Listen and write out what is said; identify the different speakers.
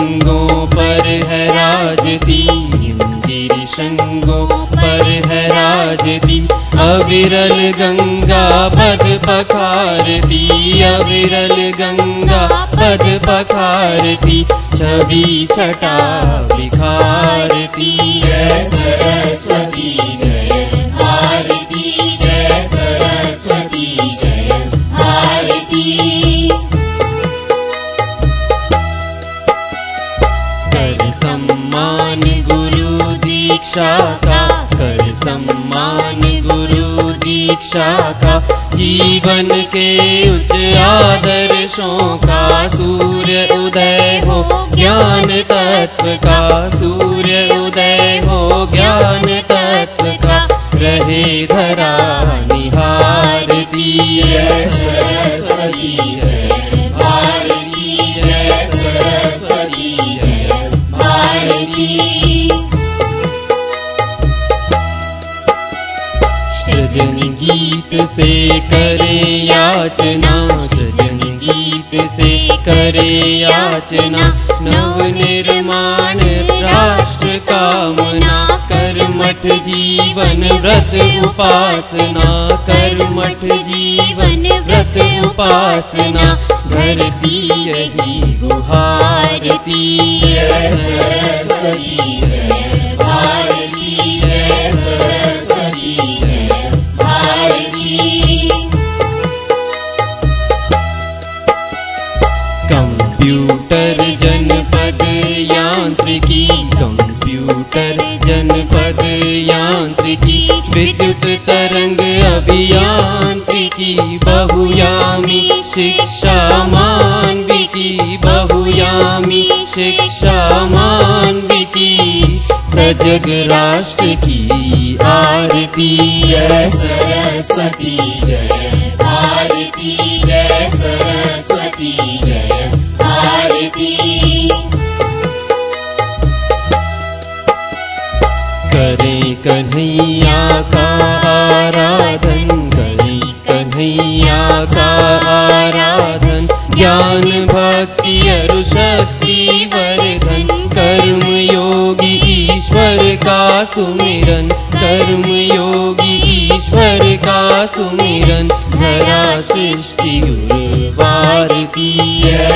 Speaker 1: श्रृंगों पर है राजती, गिरि श्रृंगों पर है राजती। अविरल गंगा पद पखारती, अविरल गंगा पद पखारती। छवि छटा बिखारती, जय सरस्वती जय भारती, जय सरस्वती जय भारती। कर सम्मान गुरु दीक्षा का, कर सम्मान गुरु दीक्षा का। जीवन के उच्च आदर्शों का सूर्य उदय हो ज्ञान तत्व का, सूर्य उदय हो ज्ञान तत्व का। रहे धरा निहारती, जय सरस्वती जय भारती, जय सरस्वती जय भारती। सृजन गीत से करे याचना, सृजन गीत से करे याचना। नव निर्माण राष्ट्र कामना, कर्मठ जीवन व्रत उपासना, कर्मठ जीवन व्रत उपासना। धरती यही गुहारती, जय सरस्वती जय भारती, जय सरस्वती जय भारती। कंप्यूटर जनपद यांत्रिकी, कंप्यूटर जनपद यांत्रिकी। विद्युत तरंग अभियांत्रिकी, बहुयामी शिक्षा मानविकी, बहुयामी शिक्षा मानविकी। सजग राष्ट्र की आरती, जय सरस्वती जय भारती, जय सरस्वती जय भारती। करें कन्हैया का आराधन, करें कन्हैया का आराधन। ज्ञान भक्ति अरु शक्ति वर्धन, कर्म योगी ईश्वर का सुमिरन, कर्म योगी ईश्वर का सुमिरन। धरा सृष्टि उर्वारती, जय